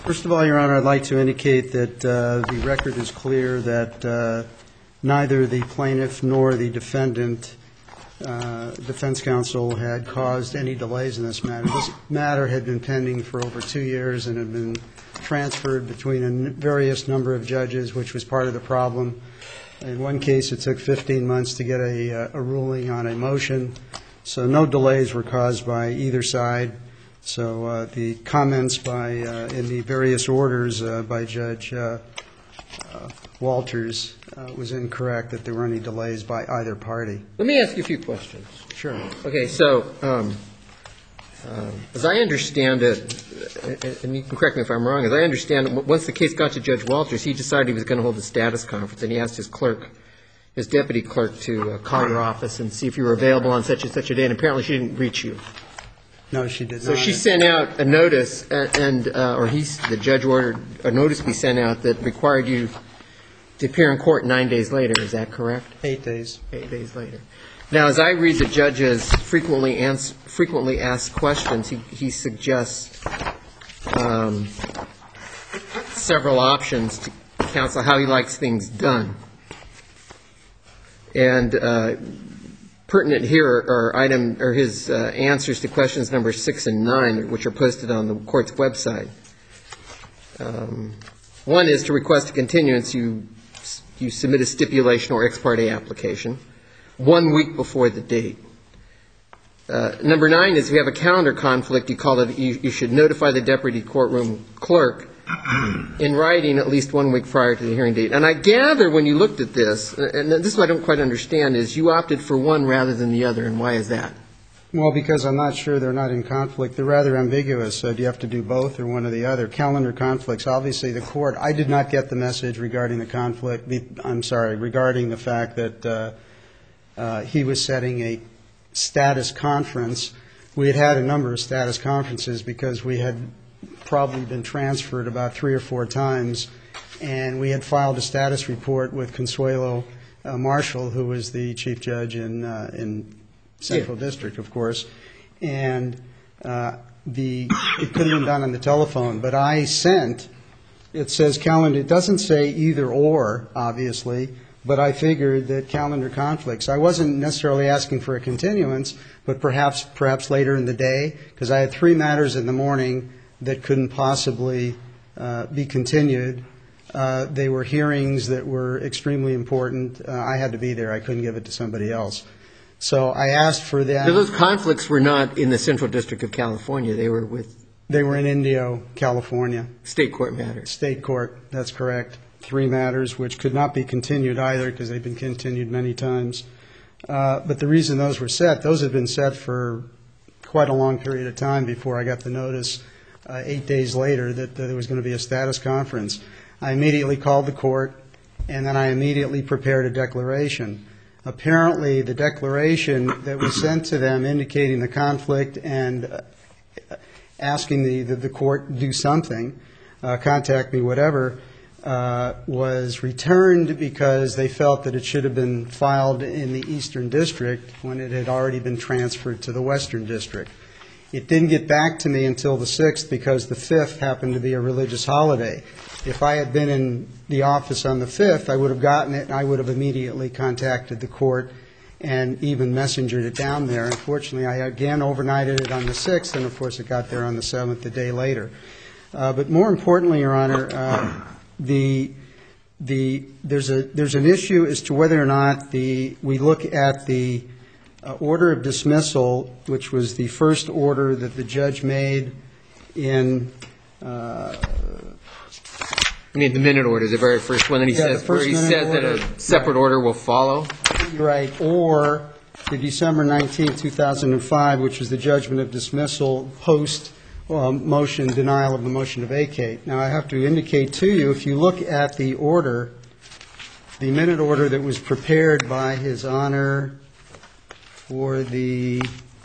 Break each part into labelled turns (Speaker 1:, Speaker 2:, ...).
Speaker 1: First of all, Your Honor, I'd like to indicate that the record is clear that neither the plaintiff nor the defendant, defense counsel, had caused any delays in this matter. This matter had been pending for over 2 years and had been transferred between a various number of judges, which was part of the problem. In one case, it took 15 months to get a ruling on a motion, so no delays were caused by either side. So the comments in the various orders by Judge Walters was incorrect, that there were any delays by either party.
Speaker 2: Let me ask you a few questions.
Speaker 1: Sure.
Speaker 2: Okay, so as I understand it, and you can correct me if I'm wrong, as I understand it, once the case got to Judge Walters, he decided he was going to hold a status conference, and he asked his clerk, his deputy clerk, to call your office and see if you were available on such and such a day, and apparently she didn't reach you.
Speaker 1: No, she did not.
Speaker 2: So she sent out a notice, the judge ordered a notice be sent out that required you to appear in court 9 days later. Is that correct?
Speaker 1: 8 days.
Speaker 2: 8 days later. Now, as I read the judge's frequently asked questions, he suggests several options to counsel how he likes things done. And pertinent here are his answers to questions number 6 and 9, which are posted on the court's website. One is to request a continuance. You submit a stipulation or ex parte application 1 week before the date. Number 9 is if you have a calendar conflict, you should notify the deputy courtroom clerk in writing at least 1 week prior to the hearing date. And I gather when you looked at this, and this is what I don't quite understand, is you opted for one rather than the other, and why is that?
Speaker 1: Well, because I'm not sure they're not in conflict. They're rather ambiguous. So do you have to do both or one or the other? Calendar conflicts, obviously the court, I did not get the message regarding the conflict, regarding the fact that he was setting a status conference. We had had a number of status conferences because we had probably been transferred about 3 or 4 times, and we had filed a status report with Consuelo Marshall, who was the chief judge in Central District, of course, and it could have been done on the telephone, but I sent, it says calendar, it doesn't say either or, obviously, but I figured that calendar conflicts. I wasn't necessarily asking for a continuance, but perhaps later in the day, because I had 3 matters in the morning that couldn't possibly be continued. They were hearings that were extremely important. I had to be there. I couldn't give it to somebody else. So I asked for that.
Speaker 2: So those conflicts were not in the Central District of California. They were
Speaker 1: in Indio, California.
Speaker 2: State court matters.
Speaker 1: State court, that's correct. 3 matters, which could not be continued either because they've been continued many times. But the reason those were set, those had been set for quite a long period of time before I got the notice 8 days later that there was going to be a status conference. I immediately called the court, and then I immediately prepared a declaration. Apparently, the declaration that was sent to them indicating the conflict and asking the court to do something, contact me, whatever, was returned because they felt that it should have been filed in the Eastern District when it had already been transferred to the Western District. It didn't get back to me until the 6th because the 5th happened to be a religious holiday. If I had been in the office on the 5th, I would have gotten it and I would have immediately contacted the court and even messengered it down there. Unfortunately, I again overnighted it on the 6th, and of course it got there on the 7th, a day later. But more importantly, Your Honor, there's an issue as to whether or not we look at the order of dismissal, which was the first order that the judge made in
Speaker 2: I mean, the minute order, the very first one, and he says that a separate order will follow.
Speaker 1: Right, or the December 19, 2005, which was the judgment of dismissal post motion, denial of the motion to vacate. Now, I have to indicate to you, if you look at the order, the minute order that was prepared by His Honor for the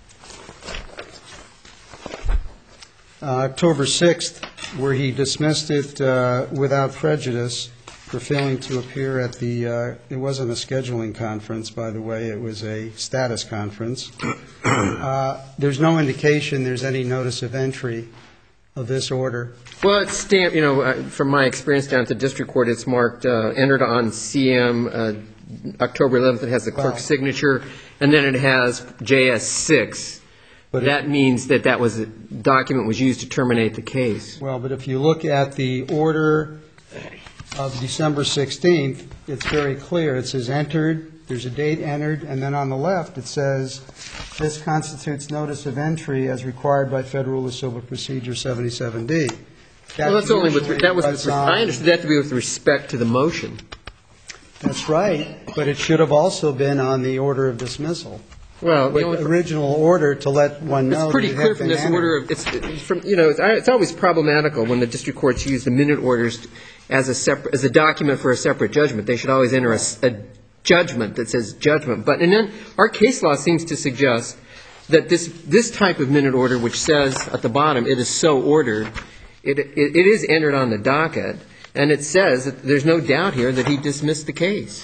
Speaker 1: October 6th, where he dismissed it without prejudice for failing to appear at the, it wasn't a scheduling conference, by the way, it was a status conference. There's no indication there's any notice of entry of this order.
Speaker 2: Well, it's stamped, from my experience down at the district court, it's marked, entered on CM, October 11th, it has the clerk's signature, and then it has JS6.
Speaker 1: But
Speaker 2: that means that document was used to terminate the case.
Speaker 1: Well, but if you look at the order of December 16th, it's very clear. It says entered, there's a date entered, and then on the left it says, this constitutes notice of entry as required by Federal Rule of Civil Procedure 77D.
Speaker 2: Well, that's only I understood that to be with respect to the motion.
Speaker 1: That's right, but it should have also been on the order of dismissal.
Speaker 2: Well,
Speaker 1: the original order to let one know.
Speaker 2: It's pretty clear from this order. It's always problematical when the district courts use the minute orders as a document for a separate judgment. They should always enter a judgment that says judgment. But and then our case law seems to suggest that this type of minute order, which says at the bottom it is so ordered, it is entered on the docket, and it says that there's no doubt here that he dismissed the case.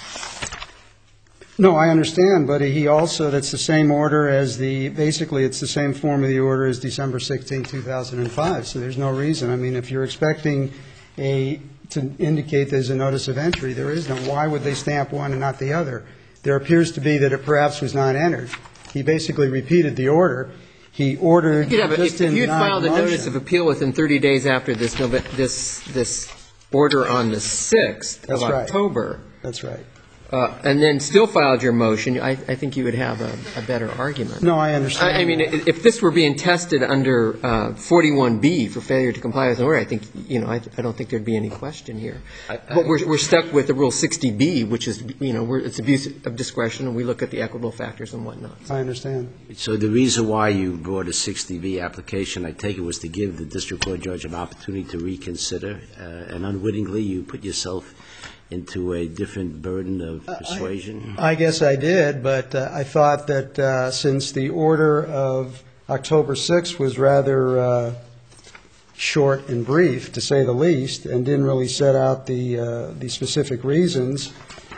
Speaker 1: No, I understand, but he also, that's the same order as basically it's the same form of the order as December 16, 2005, so there's no reason. I mean, if you're expecting to indicate there's a notice of entry, there is no. Why would they stamp one and not the other? There appears to be that it perhaps was not entered. He basically repeated the order. He ordered
Speaker 2: if you had filed a notice of appeal within 30 days after this order on the 6th of October.
Speaker 1: That's right.
Speaker 2: And then still filed your motion, I think you would have a better argument.
Speaker 1: No, I understand.
Speaker 2: I mean, if this were being tested under 41B for failure to comply with an order, I think, I don't think there'd be any question here. But we're stuck with the Rule 60B, which is, it's abuse of discretion, and we look at the equitable factors and whatnot.
Speaker 1: I understand.
Speaker 3: So the reason why you brought a 60B application, I take it, was to give the district court judge an opportunity to reconsider, and unwittingly you put yourself into a different burden of persuasion?
Speaker 1: I guess I did, but I thought that since the order of October 6th was rather short and brief, to say the least, and didn't really set out the specific reasons,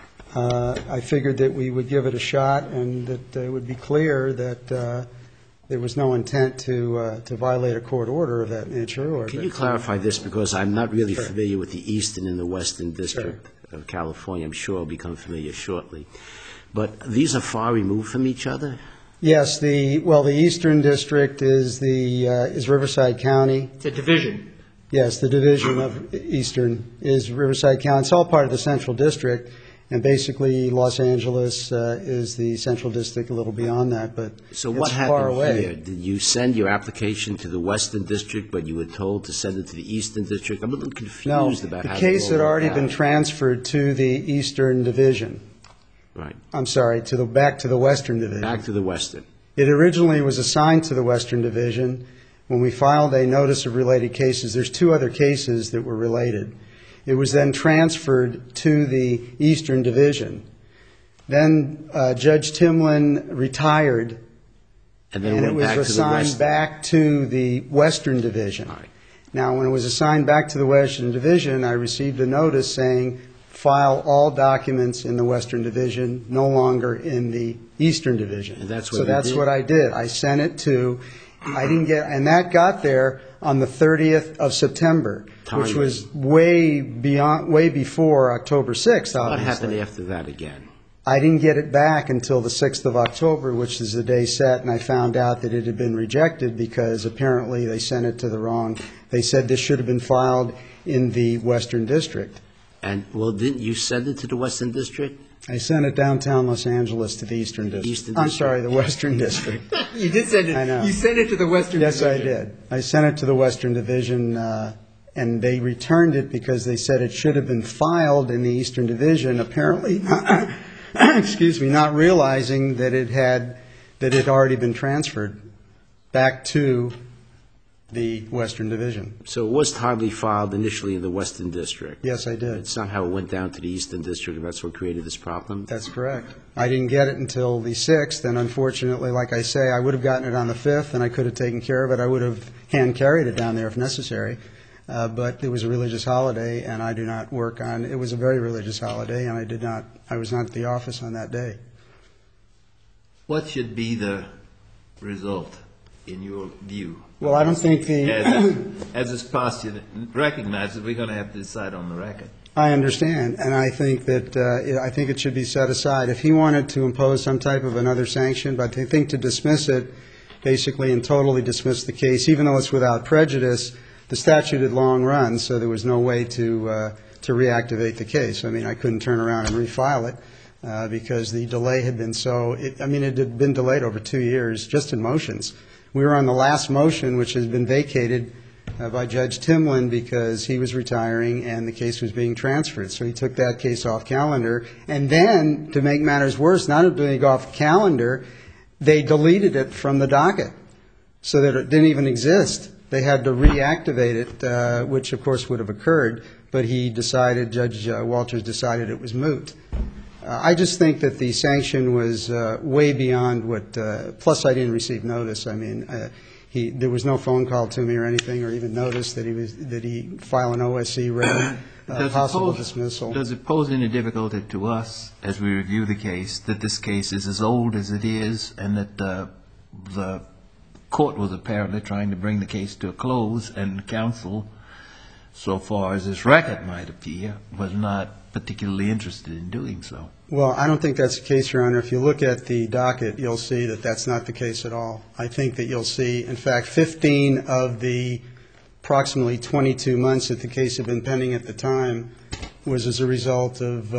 Speaker 1: I figured that we would give it a shot and that it would be clear that there was no intent to violate a court order of that nature.
Speaker 3: Can you clarify this, because I'm not really familiar with the Eastern and the Western District of California. I'm sure I'll become familiar shortly. But these are far removed from each other?
Speaker 1: Yes. The Eastern District is Riverside County.
Speaker 2: It's a division.
Speaker 1: Yes, the division of Eastern is Riverside County. It's all part of the Central District, and basically Los Angeles is the Central District, a little beyond that, but
Speaker 3: so what happened here? Did you send your application to the Western District, but you were told to send it to the Eastern District? I'm a little confused about how
Speaker 1: the case had already been transferred to the Eastern Division.
Speaker 3: Right.
Speaker 1: I'm sorry, back to the Western Division.
Speaker 3: Back to the Western.
Speaker 1: It originally was assigned to the Western Division. When we filed a notice of related cases, there's two other cases that were related. It was then transferred to the Eastern Division. Then Judge Timlin retired,
Speaker 3: and
Speaker 1: it was assigned back to the Western Division.
Speaker 3: Right.
Speaker 1: Now, when it was assigned back to the Western Division, I received a notice saying, file all documents in the Western Division, no longer in the Eastern Division.
Speaker 3: And that's
Speaker 1: what I did. I sent it to, and that got there on the 30th of September, which was way before October 6th, obviously.
Speaker 3: What happened after that again?
Speaker 1: I didn't get it back until the 6th of October, which is the day set, and I found out that it had been rejected because apparently they sent it to the wrong. They said this should have been filed in the Western District.
Speaker 3: And, well, didn't you send it to the Western District?
Speaker 1: I sent it downtown Los Angeles to the Eastern District. I'm sorry, the Western District.
Speaker 2: You did send it.
Speaker 1: I know.
Speaker 2: You sent it to the Western Division.
Speaker 1: Yes, I did. I sent it to the Western Division, and they returned it because they said it should have been filed in the Eastern Division, apparently, not realizing that it had already been transferred back to the Western Division.
Speaker 3: So it was timely filed initially in the Western District.
Speaker 1: Yes, I did.
Speaker 3: Somehow it went down to the Eastern District, and that's what created this problem?
Speaker 1: That's correct. I didn't get it until the 6th, and unfortunately, like I say, I would have gotten it on the 5th, and I could have taken care of it. I would have hand-carried it down there if necessary. But it was a religious holiday, and I do not work on it. It was a very religious holiday, and I was not at the office on that day.
Speaker 4: What should be the result in your view?
Speaker 1: Well, I don't think
Speaker 4: As it's postulated, recognize that we're going to have to decide on the record.
Speaker 1: I understand, and I think that I think it should be set aside. If he wanted to impose some type of another sanction, but I think to dismiss it, basically and totally dismiss the case, even though it's without prejudice, the statute had long run, so there was no way to reactivate the case. I mean, I couldn't turn around and refile it because the delay had been so. It had been delayed over 2 years just in motions. We were on the last motion, which has been vacated by Judge Timlin because he was retiring and the case was being transferred. So he took that case off calendar. And then, to make matters worse, not only did it go off calendar, they deleted it from the docket so that it didn't even exist. They had to reactivate it, which of course would have occurred, but Judge Walters decided it was moot. I just think that the sanction was way beyond what, plus I didn't receive notice. I mean, there was no phone call to me or anything, or even notice that he file an OSC ready possible dismissal.
Speaker 4: Does it pose any difficulty to us as we review the case that this case is as old as it is, and that the court was apparently trying to bring the case to a close, and counsel, so far as this record might appear, was not particularly interested in doing so?
Speaker 1: Well, I don't think that's the case, Your Honor. If you look at the docket, you'll see that that's not the case at all. I think that you'll see, in fact, 15 of the approximately 22 months that the case had been pending at the time was as a result of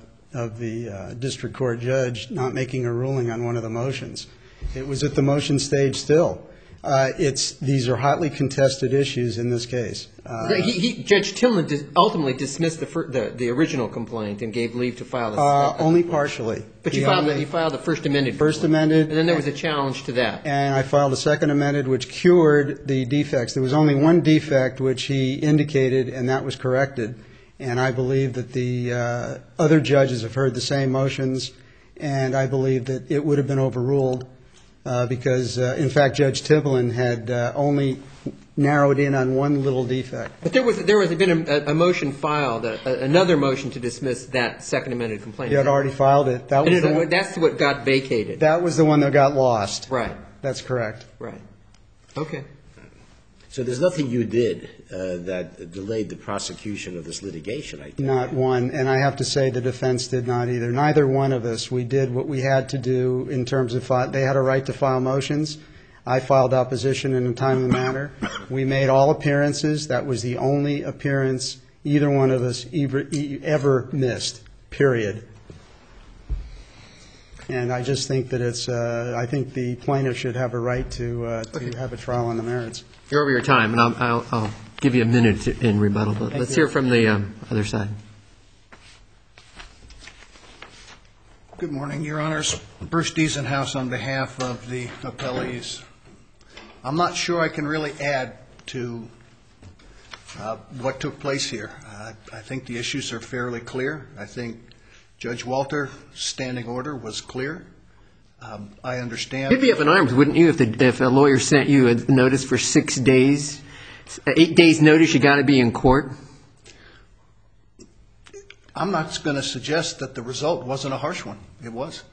Speaker 1: the district court judge not making a ruling on one of the motions. It was at the motion stage still. These are hotly contested issues in this case.
Speaker 2: Judge Timlin ultimately dismissed the original complaint and gave leave to file a
Speaker 1: only partially.
Speaker 2: But you filed the first amended.
Speaker 1: First amended.
Speaker 2: And then there was a challenge to that.
Speaker 1: And I filed a second amended, which cured the defects. There was only one defect which he indicated, and that was corrected. And I believe that the other judges have heard the same motions, and I believe that it would have been overruled. Because, in fact, Judge Timlin had only narrowed in on one little defect.
Speaker 2: But there was been a motion filed, another motion to dismiss that second amended complaint.
Speaker 1: You had already filed it.
Speaker 2: That's what got vacated.
Speaker 1: That was the one that got lost.
Speaker 2: Right.
Speaker 1: That's correct.
Speaker 2: Right. Okay.
Speaker 3: So there's nothing you did that delayed the prosecution of this litigation, I think.
Speaker 1: Not one. And I have to say the defense did not either. Neither one of us. We did what we had to do in terms of they had a right to file motions. I filed opposition in a timely manner. We made all appearances. That was the only appearance either one of us ever missed, period. And I just think that I think the plaintiff should have a right to have a trial on the merits.
Speaker 2: You're over your time, and I'll give you a minute in rebuttal. But let's hear from the other side.
Speaker 5: Good morning, Your Honors. Bruce Diesenhaus on behalf of the appellees. I'm not sure I can really add to what took place here. I think the issues are fairly clear. I think Judge Walter's standing order was clear. I understand.
Speaker 2: You'd be up in arms, wouldn't you, if a lawyer sent you a notice for 6 days, 8 days notice, you got to be in court?
Speaker 5: I'm not going to suggest that the result wasn't a harsh one. It was.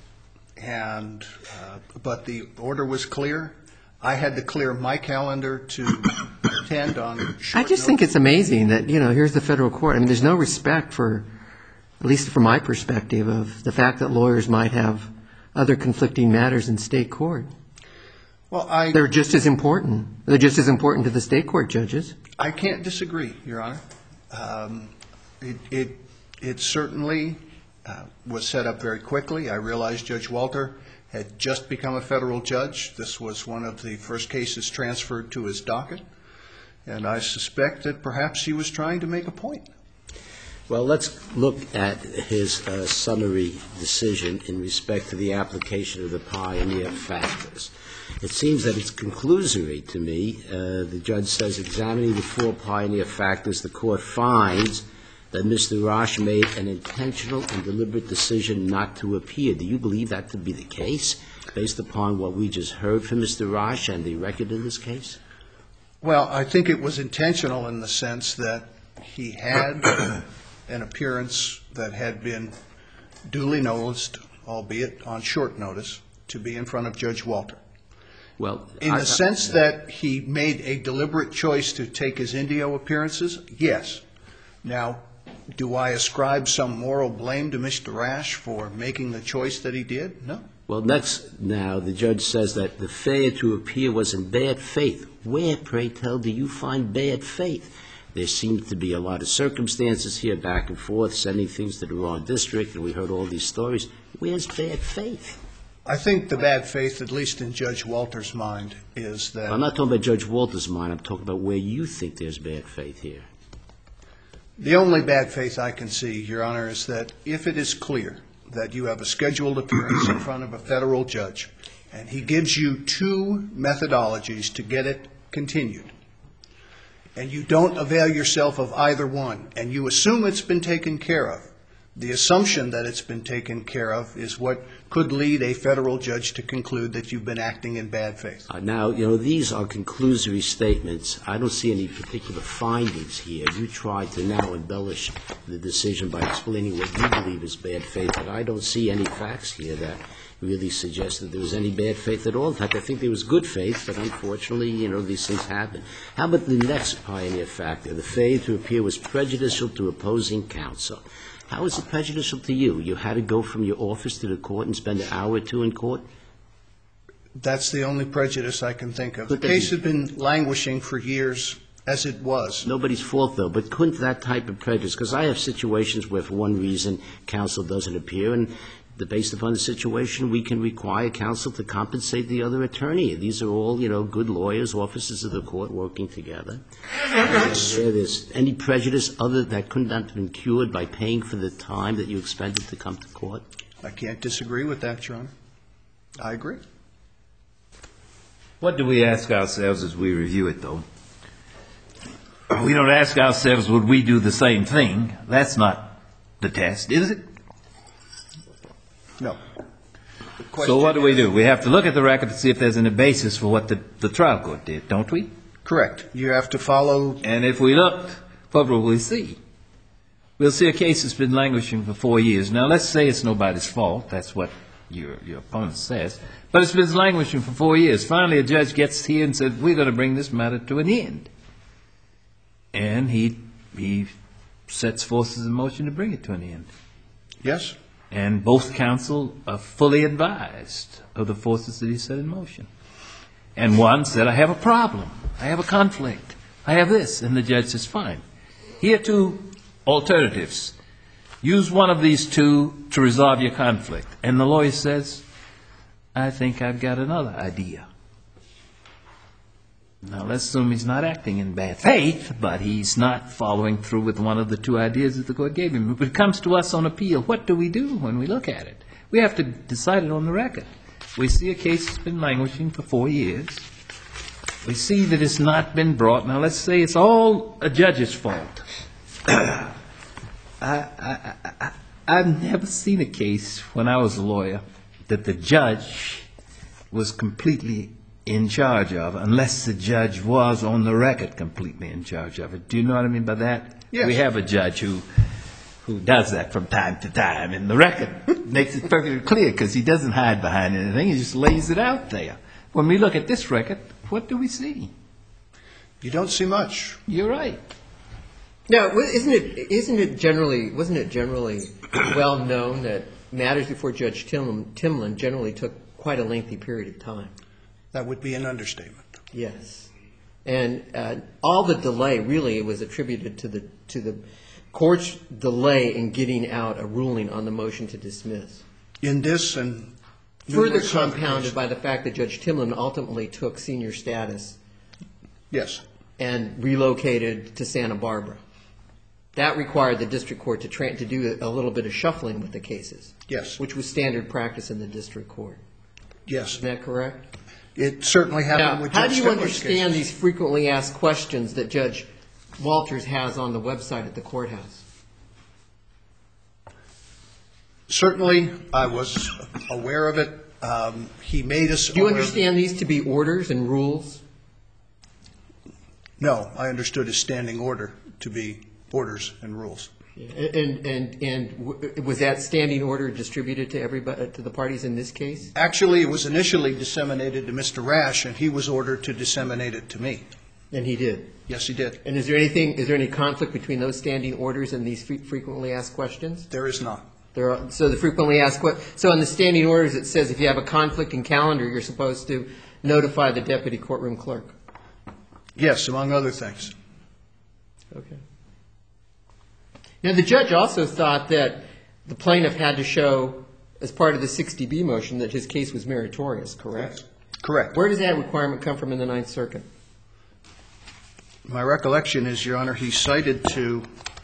Speaker 5: But the order was clear. I had to clear my calendar to attend on short notice.
Speaker 2: I just think it's amazing that, here's the federal court. I mean, there's no respect for, at least from my perspective, of the fact that lawyers might have other conflicting matters in state court.
Speaker 5: Well,
Speaker 2: they're just as important. They're just as important to the state court judges.
Speaker 5: I can't disagree, Your Honor. It certainly was set up very quickly. I realized Judge Walter had just become a federal judge. This was one of the first cases transferred to his docket. And I suspect that perhaps he was trying to make a point.
Speaker 3: Well, let's look at his summary decision in respect to the application of the Pioneer factors. It seems that it's conclusory to me. The judge says, examining the 4 Pioneer factors, the court finds that Mr. Rosh made an intentional and deliberate decision not to appear. Do you believe that to be the case, based upon what we just heard from Mr. Rosh and the record in this case?
Speaker 5: Well, I think it was intentional in the sense that he had an appearance that had been duly noticed, albeit on short notice, to be in front of Judge Walter.
Speaker 3: Well,
Speaker 5: In the sense that he made a deliberate choice to take his Indio appearances, yes. Now, do I ascribe some moral blame to Mr. Rash for making the choice that he did? No.
Speaker 3: Well, next, now, the judge says that the failure to appear was in bad faith. Where, pray tell, do you find bad faith? There seems to be a lot of circumstances here, back and forth, sending things to the wrong district, and we heard all these stories. Where's bad faith?
Speaker 5: I think the bad faith, at least in Judge Walter's mind, is that...
Speaker 3: I'm not talking about Judge Walter's mind. I'm talking about where you think there's bad faith here.
Speaker 5: The only bad faith I can see, Your Honor, is that if it is clear that you have a scheduled appearance in front of a federal judge, and he gives you two methodologies to get it continued, and you don't avail yourself of either one, and you assume it's been taken care of, the assumption that it's been taken care of is what could lead a federal judge to conclude that you've been acting in bad faith.
Speaker 3: Now, these are conclusory statements. I don't see any particular findings here. You tried to now embellish the decision by explaining what you believe is bad faith, but I don't see any facts here that really suggest that there was any bad faith at all. In fact, I think there was good faith, but unfortunately, these things happen. How about the next pioneer factor? The failure to appear was prejudicial to opposing counsel. How is it prejudicial to you? You had to go from your office to the court and spend an hour or two in court?
Speaker 5: That's the only prejudice I can think of. The case had been languishing for years as it was.
Speaker 3: Nobody's fault, though, but couldn't that type of prejudice, because I have situations where for one reason counsel doesn't appear, and based upon the situation, we can require counsel to compensate the other attorney. These are all, good lawyers, officers of the court working together. There's any prejudice other that couldn't have been cured by paying for the time that you expended to come to court?
Speaker 5: I can't disagree with that, Your Honor. I agree.
Speaker 4: What do we ask ourselves as we review it, though? We don't ask ourselves, would we do the same thing? That's not the test, is it?
Speaker 5: No.
Speaker 4: So what do? We have to look at the record to see if there's any basis for what the trial court did, don't we?
Speaker 5: Correct. You have to follow.
Speaker 4: And if we look, what will we see? We'll see a case that's been languishing for 4 years. Now, let's say it's nobody's fault. That's what your opponent says. But it's been languishing for 4 years. Finally, a judge gets here and says, we're going to bring this matter to an end. And he sets forces in motion to bring it to an end.
Speaker 5: Yes.
Speaker 4: And both counsel are fully advised of the forces that he set in motion. And one said, I have a problem. I have a conflict. I have this. And the judge says, fine. Here are two alternatives. Use one of these two to resolve your conflict. And the lawyer says, I think I've got another idea. Now, let's assume he's not acting in bad faith, but he's not following through with one of the two ideas that the court gave him. If it comes to us on appeal, what do we do when we look at it? We have to decide it on the record. We see a case that's been languishing for 4 years. We see that it's not been brought. Now, let's say it's all a judge's fault. I've never seen a case when I was a lawyer that the judge was completely in charge of, unless the judge was on the record completely in charge of it. Do you know what I mean by that?
Speaker 5: Yes.
Speaker 4: We have a judge who does that from time to time, and the record makes it perfectly clear because he doesn't hide behind anything. He just lays it out there. When we look at this record, what do we see?
Speaker 5: You don't see much.
Speaker 4: You're right.
Speaker 2: Now, wasn't it generally well known that matters before Judge Timlin generally took quite a lengthy period of time?
Speaker 5: That would be an understatement.
Speaker 2: Yes, and all the delay really was attributed to the court's delay in getting out a ruling on the motion to dismiss.
Speaker 5: In this and
Speaker 2: Further compounded by the fact that Judge Timlin ultimately took senior status.
Speaker 5: Yes.
Speaker 2: And relocated to Santa Barbara. That required the district court to do a little bit of shuffling with the cases.
Speaker 5: Yes.
Speaker 2: Which was standard practice in the district court.
Speaker 5: Yes.
Speaker 2: Isn't that correct?
Speaker 5: It certainly happened with Judge
Speaker 2: How do you
Speaker 5: Timlin's
Speaker 2: understand
Speaker 5: cases.
Speaker 2: these frequently asked questions that Judge Walters has on the website at the courthouse?
Speaker 5: Certainly, I was aware of it. He made us
Speaker 2: Do you
Speaker 5: aware
Speaker 2: understand these to be orders and rules?
Speaker 5: No, I understood his standing order to be orders and rules.
Speaker 2: And was that standing order distributed to everybody, to the parties in this case?
Speaker 5: Actually, it was initially disseminated to Mr. Rash, and he was ordered to disseminate it to me.
Speaker 2: And he did?
Speaker 5: Yes, he did.
Speaker 2: And is there any conflict between those standing orders and these frequently asked questions?
Speaker 5: There is not.
Speaker 2: So the frequently asked so on the standing orders, it says if you have a conflict in calendar, you're supposed to notify the deputy courtroom clerk.
Speaker 5: Yes, among other things.
Speaker 2: Okay. Now, the judge also thought that the plaintiff had to show, as part of the 60B motion, that his case was meritorious, correct?
Speaker 5: Correct.
Speaker 2: Where does that requirement come from in the Ninth Circuit?
Speaker 5: My recollection is, Your Honor, he cited to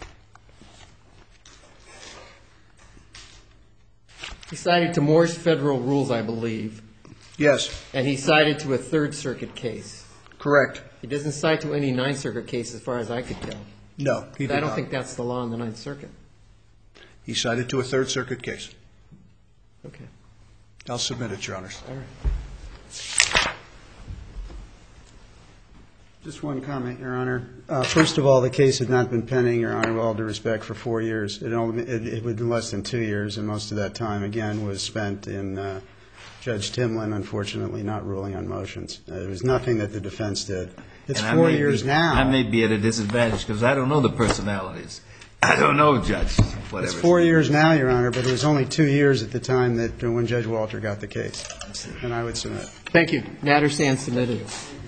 Speaker 2: Moore's Federal Rules, I believe.
Speaker 5: Yes,
Speaker 2: And he cited to a Third Circuit case.
Speaker 5: correct.
Speaker 2: He doesn't cite to any Ninth Circuit case, as far as I could tell.
Speaker 5: No, he did
Speaker 2: I don't
Speaker 5: not.
Speaker 2: think that's the law in the Ninth Circuit.
Speaker 5: He cited to a Third Circuit case.
Speaker 2: Okay.
Speaker 5: I'll submit it, Your Honors.
Speaker 2: All right.
Speaker 1: Just one comment, Your Honor. First of all, the case had not been pending, Your Honor, with all due respect, for 4 years. It had been less than 2 years, and most of that time, again, was spent in Judge Timlin, unfortunately, not ruling on motions. There was nothing that the defense did. It's
Speaker 4: And I
Speaker 1: 4
Speaker 4: may
Speaker 1: years
Speaker 4: be-
Speaker 1: now.
Speaker 4: I may be at a disadvantage because I don't know the personalities. I don't know, Judge, whatever.
Speaker 1: It's 4 years now, Your Honor, but it was only 2 years at the time that when Judge Walter got the case. And I would submit.
Speaker 2: Thank you. Matter stands submitted.